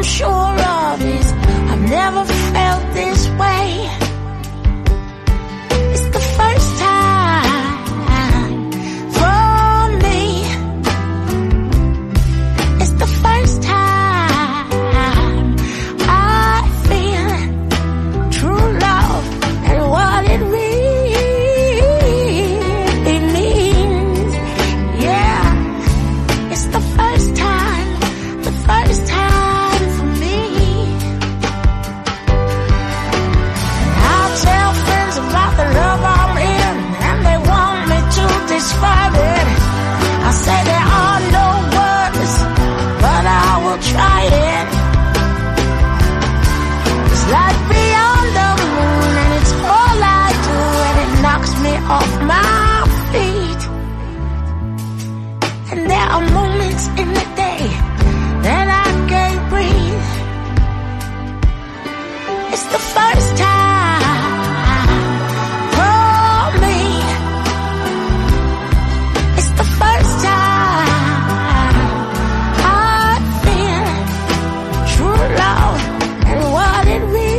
sure of is I've never felt this way. It's the first time for me. It's the first time I feel true love and what it really means. Yeah, it's the first time for me. I'll tell friends about the love I'm in, and they want me to describe it. I say there are no words, but I will try it. It's like beyond the moon, and it's all I do, and it knocks me off my feet. And there are moments in the day that I can't breathe. It's the first time for me. It's the first time I feel true love and what it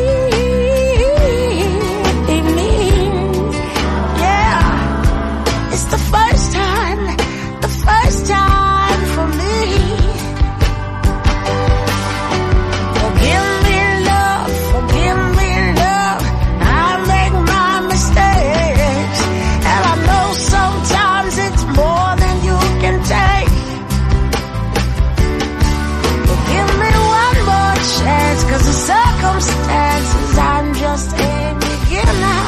really means. Yeah, it's the first time for me. Forgive me, love, I make my mistakes, and I know sometimes it's more than you can take. Give me one more chance, 'cause the circumstances, I'm just a beginner.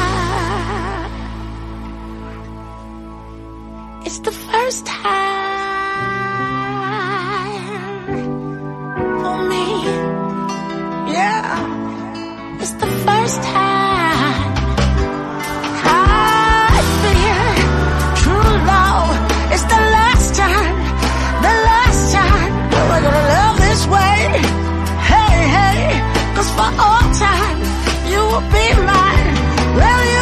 It's the first time for me. Yeah, it's the first time I feel true love. It's the last time we're gonna love this way. Hey, 'cause for all time you will be mine. Well, you